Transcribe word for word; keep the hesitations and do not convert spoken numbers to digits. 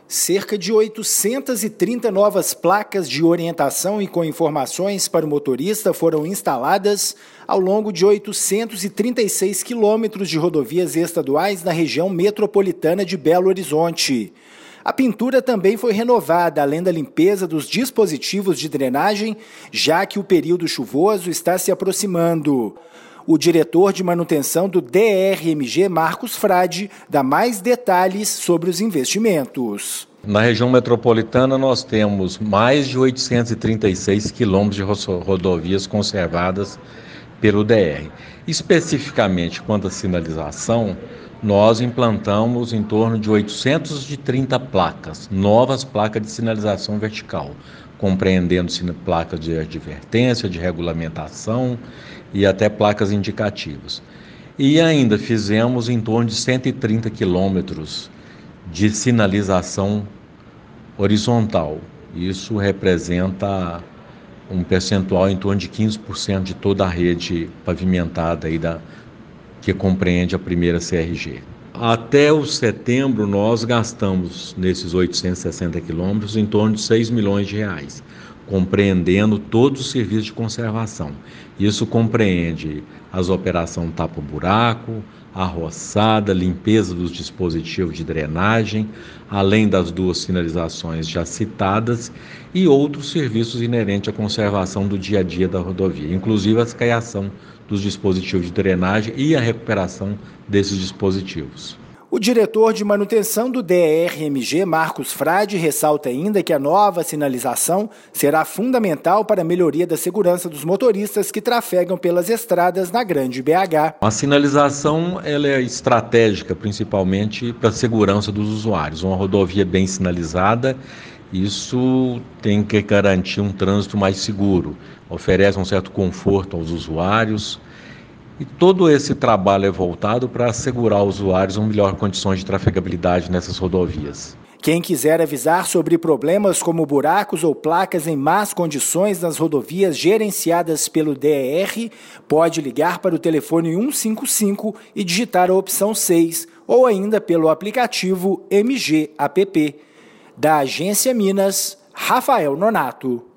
Cerca de oitocentas e trinta novas placas de orientação e com informações para o motorista foram instaladas ao longo de oitocentos e trinta e seis quilômetros de rodovias estaduais na região metropolitana de Belo Horizonte. A pintura também foi renovada, além da limpeza dos dispositivos de drenagem, já que o período chuvoso está se aproximando. O diretor de manutenção do D R M G, Marcos Frade, dá mais detalhes sobre os investimentos. Na região metropolitana nós temos mais de oitocentos e trinta e seis quilômetros de rodovias conservadas pelo D R. Especificamente quanto à sinalização, nós implantamos em torno de oitocentas e trinta placas, novas placas de sinalização vertical, compreendendo placas de advertência, de regulamentação e até placas indicativas. E ainda fizemos em torno de cento e trinta quilômetros de sinalização horizontal. Isso representa um percentual em torno de quinze por cento de toda a rede pavimentada aí da, que compreende a primeira C R G. Até o setembro nós gastamos nesses oitocentos e sessenta quilômetros em torno de seis milhões de reais, compreendendo todos os serviços de conservação. Isso compreende as operações tapa-buraco, a roçada, limpeza dos dispositivos de drenagem, além das duas sinalizações já citadas e outros serviços inerentes à conservação do dia a dia da rodovia, inclusive a escaiação dos dispositivos de drenagem e a recuperação desses dispositivos. O diretor de manutenção do D R M G, Marcos Frade, ressalta ainda que a nova sinalização será fundamental para a melhoria da segurança dos motoristas que trafegam pelas estradas na Grande B H. A sinalização ela é estratégica, principalmente para a segurança dos usuários. Uma rodovia bem sinalizada, isso tem que garantir um trânsito mais seguro, oferece um certo conforto aos usuários. E todo esse trabalho é voltado para assegurar aos usuários uma melhor condições de trafegabilidade nessas rodovias. Quem quiser avisar sobre problemas como buracos ou placas em más condições nas rodovias gerenciadas pelo D R, pode ligar para o telefone cento e cinquenta e cinco e digitar a opção seis, ou ainda pelo aplicativo M G App. Da Agência Minas, Rafael Nonato.